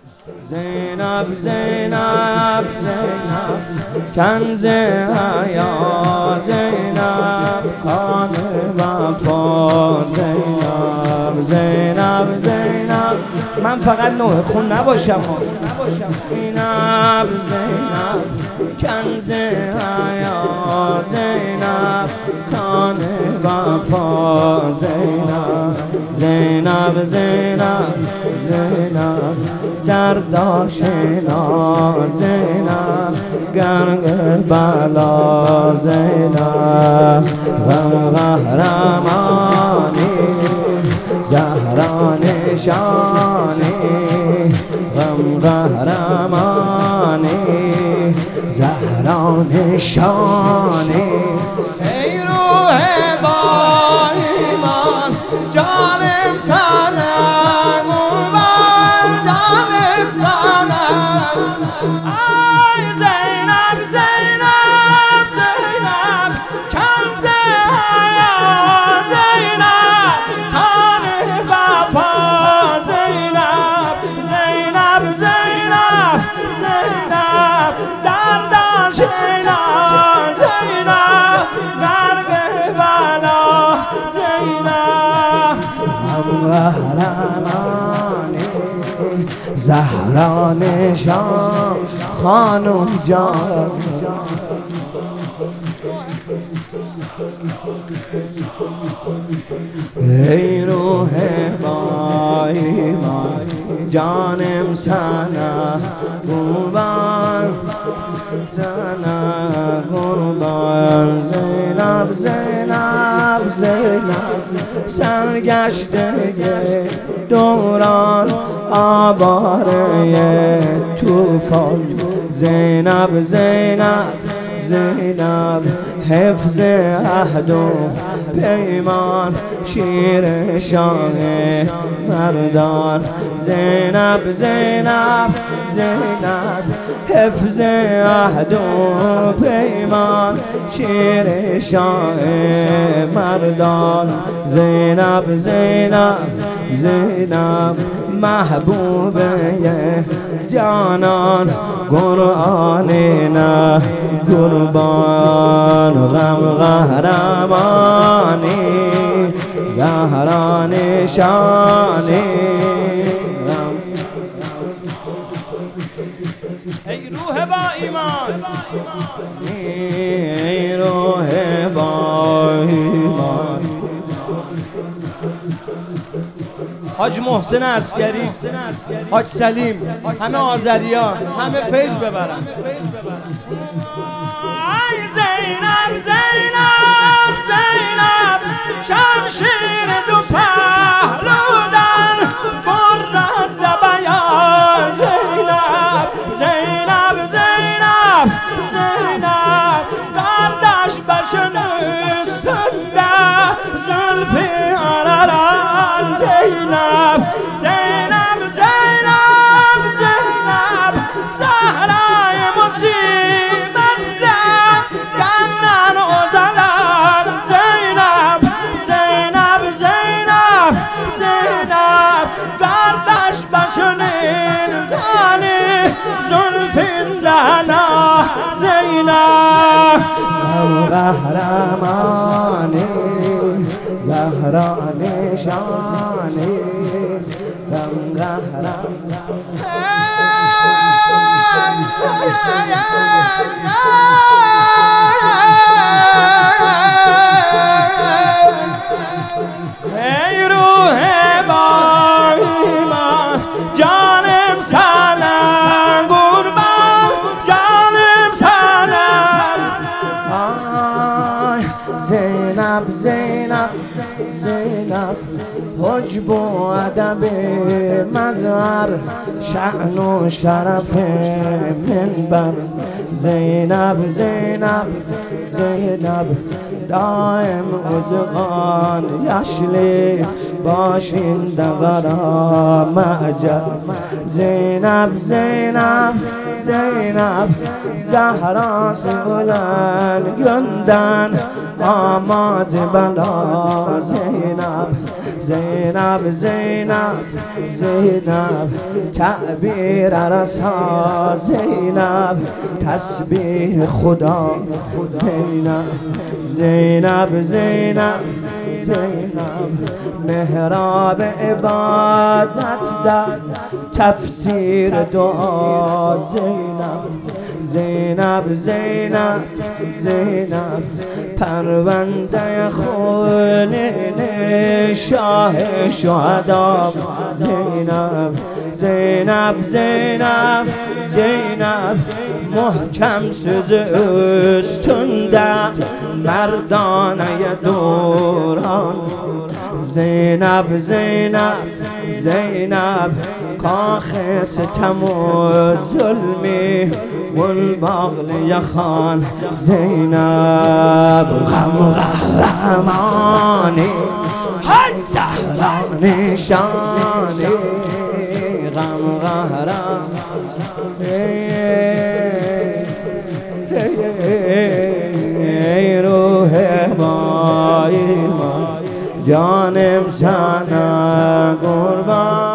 زینب زینب زینب کنز حیا زینب کان وفا زینب زینب زینب من فقط نوح خون نباشم زینب زینب کنز حیا زینب کان وفا زینب زینب زینب زینب درد آشنا زینب گرگ بلا زینب غم قهرمانی زهرا نشانی غم قهرمانی زهرا نشانی ای روح با ایمان جانم سنم قربان جانم سنم آی زینب زینب زینب کنز حیا زینب کان وفا زینب زینب زینب زینب درد آشنا زینب غرق بلا زینب غم قهرمانی زهرا نشان خانم جان ای روح با ایمان جانم سنا قربان سنا قربان زینب زینب زینب سرگشته دوران آواره طوفان زینب زینب زینب حفظ عهد و پیمان شیر شاه مردان زینب زینب زینب حفظ عهد و پیمان شیر شاه مردان زینب زینب زینب محبوبه جانان قرآن نه قربان غم قهرمانی زهرا نشانی ای روح با ایمان ای روح با ایمان حاج محسن عسکری حاج سلیم همه آذریان همه پیج ببرن ای زینب زینب زینب شمشیر دو پهلودن برند بیان زینب زینب زینب زینب گردش برشنستنده زلفی علران زینب زینب زینب زینب صحرای مصیبت ده کنن و زنن زینب زینب زینب زینب گردش بشنین دانی زلفین زنا زینب غم قهرمانی زهرا نشانی غم قهرمانی ای روح با ایمان جانم سلام قربان جانم سلام آی زینب زینب زینب حجب و ادب مظهر شأن و شرف منبر زینب زینب زینب دائم ازغان یشلی باشنده غرا معجب زینب زینب زینب زهرا سولن گندن آماج بلا زینب زینب زینب زینب تعبیر رسا زینب تسبیح خدا زینب زینب زینب زینب محراب عبادت در تفسیر دعا زینب زینب زینب زینب پرونده خون شاه شهدا زینب زینب زینب زینب محکم سوزستنده مردانه دوران زینب زینب زینب کاخ ستم و ظلمی والبغل خان زینب غم قهرمانی زهرا نشانی غم قهرمانی روح بایی ما جانم سنا قربان